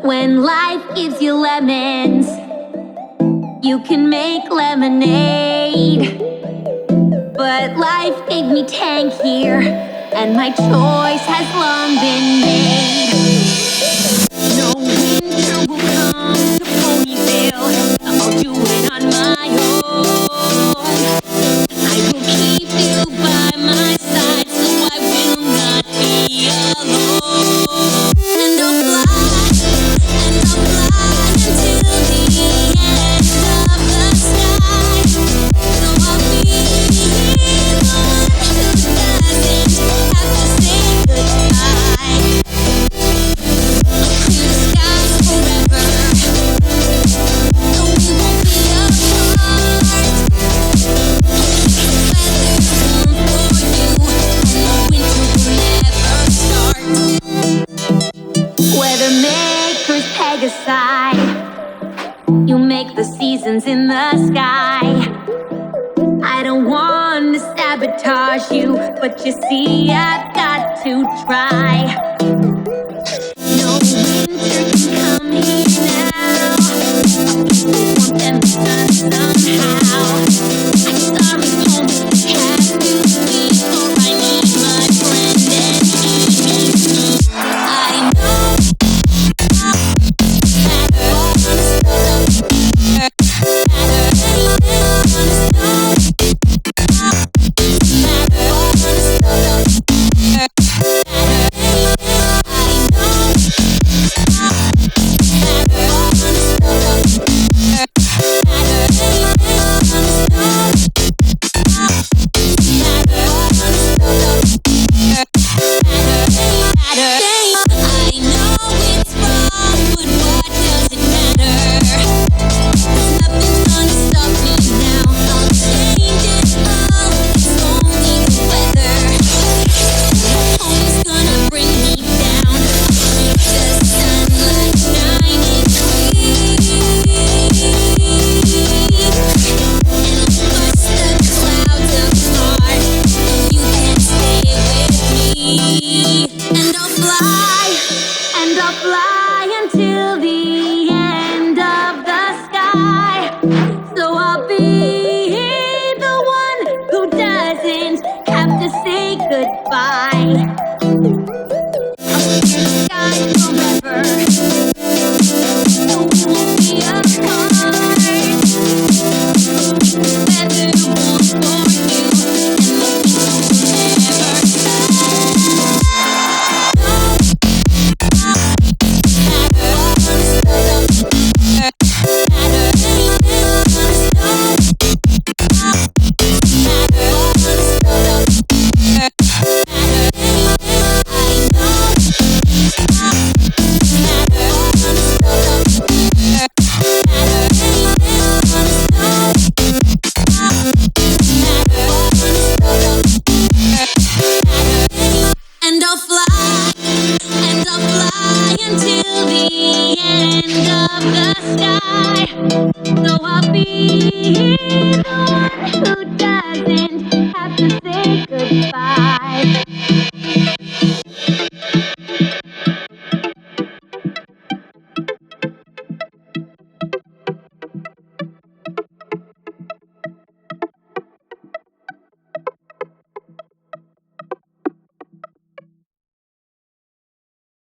When life gives you lemons, you can make lemonade. But life gave me Tang here, and my choice has long been made. No winter will come to Ponyville, I'll do it on my own. I will keep you by my side, so I will not be alone. And I'll fly until the end of the sky. So I'll be the one who doesn't have to say goodbye. I'll clear the skies forever, no, we won't be apart. Weather makers peg a side, you make the seasons in the sky. I don't want to sabotage you, but you see I've got to try. No winter can come here now, I'll keep the warmth and the sun somehow. I'm sorry, home has to leave, for I need my friend and he. I know until the end of the sky. So I'll be the one who doesn't have to say goodbye. I'll clear the sky forever, no, we won't be apart. Weather won't for you, and I'll fly until the end of the sky. So I'll be the one who